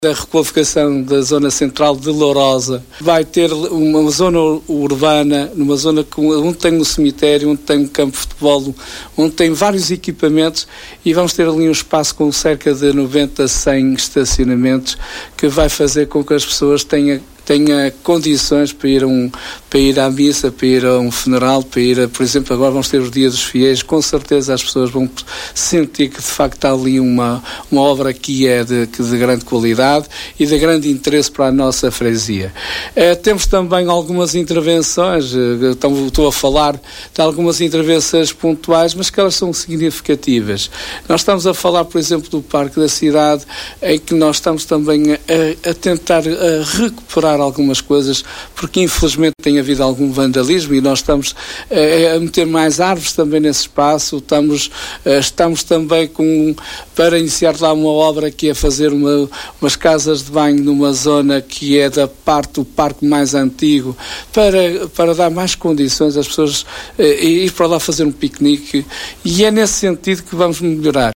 da requalificação da zona central de Lourosa. Vai ter uma zona urbana, numa zona onde tem um cemitério, onde tem um campo de futebol, onde tem vários equipamentos, e vamos ter ali um espaço com cerca de 90 a 100 estacionamentos, que vai fazer com que as pessoas tenha condições para ir à missa, para ir a um funeral, por exemplo, agora vamos ter os Dias dos Fiéis. Com certeza as pessoas vão sentir que de facto está ali uma obra que é de grande qualidade e de grande interesse para a nossa freguesia. Temos também algumas intervenções, estou a falar de algumas intervenções pontuais, mas que elas são significativas. Nós estamos a falar, por exemplo, do Parque da Cidade, em que nós estamos também a tentar recuperar algumas coisas, porque infelizmente tem havido algum vandalismo, e nós estamos a meter mais árvores também nesse espaço. Estamos também para iniciar lá uma obra que é fazer umas casas de banho numa zona que é da parte do parque mais antigo, para dar mais condições às pessoas ir para lá fazer um piquenique, e é nesse sentido que vamos melhorar.